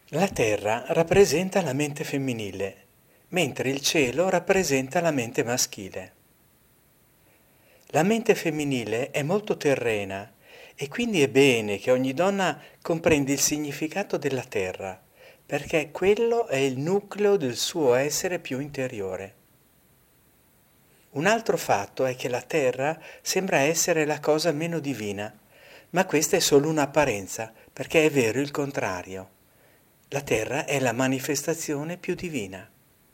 La terra rappresenta la mente femminile, mentre il cielo rappresenta la mente maschile. La mente femminile è molto terrena e quindi è bene che ogni donna comprenda il significato della terra, perché quello è il nucleo del suo essere più interiore. Un altro fatto è che la terra sembra essere la cosa meno divina, ma questa è solo un'apparenza, perché è vero il contrario. La terra è la manifestazione più divina.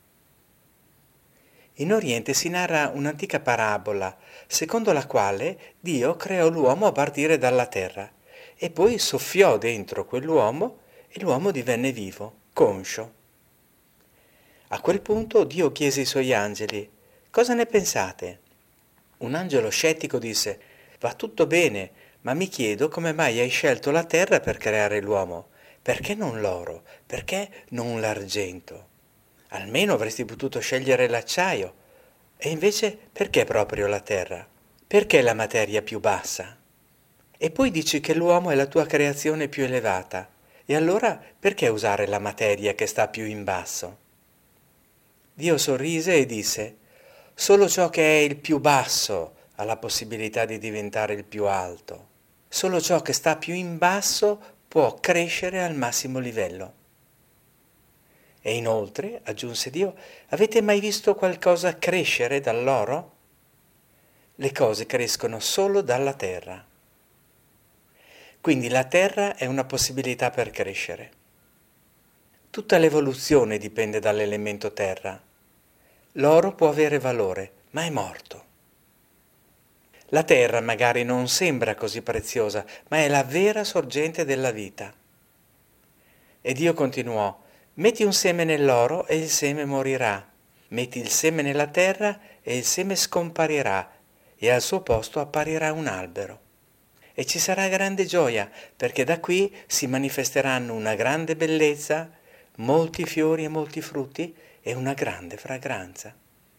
In Oriente si narra un'antica parabola, secondo la quale Dio creò l'uomo a partire dalla terra e poi soffiò dentro quell'uomo e l'uomo divenne vivo, conscio. A quel punto Dio chiese ai suoi angeli: «Cosa ne pensate?» Un angelo scettico disse: «Va tutto bene, ma mi chiedo come mai hai scelto la terra per creare l'uomo. Perché non l'oro? Perché non l'argento? Almeno avresti potuto scegliere l'acciaio. E invece perché proprio la terra? Perché la materia più bassa? E poi dici che l'uomo è la tua creazione più elevata. E allora perché usare la materia che sta più in basso?» Dio sorrise e disse: «Solo ciò che è il più basso ha la possibilità di diventare il più alto. Solo ciò che sta più in basso può crescere al massimo livello». E inoltre, aggiunse Dio, avete mai visto qualcosa crescere dall'oro? Le cose crescono solo dalla terra. Quindi la terra è una possibilità per crescere. Tutta l'evoluzione dipende dall'elemento terra. L'oro può avere valore, ma è morto. La terra magari non sembra così preziosa, ma è la vera sorgente della vita. E Dio continuò: «Metti un seme nell'oro e il seme morirà. Metti il seme nella terra e il seme scomparirà e al suo posto apparirà un albero. E ci sarà grande gioia, perché da qui si manifesteranno una grande bellezza, molti fiori e molti frutti e una grande fragranza».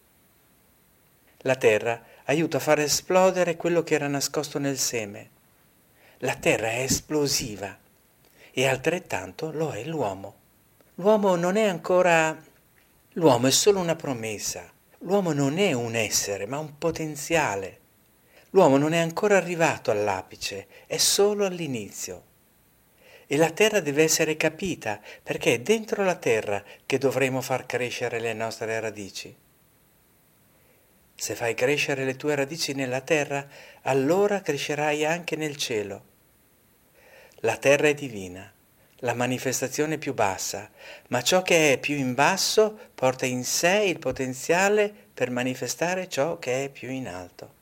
La terra aiuta a far esplodere quello che era nascosto nel seme. La terra è esplosiva e altrettanto lo è l'uomo. L'uomo non è ancora... L'uomo è solo una promessa. L'uomo non è un essere, ma un potenziale. L'uomo non è ancora arrivato all'apice, è solo all'inizio. E la terra deve essere capita, perché è dentro la terra che dovremo far crescere le nostre radici. Se fai crescere le tue radici nella terra, allora crescerai anche nel cielo. La terra è divina, la manifestazione più bassa, ma ciò che è più in basso porta in sé il potenziale per manifestare ciò che è più in alto.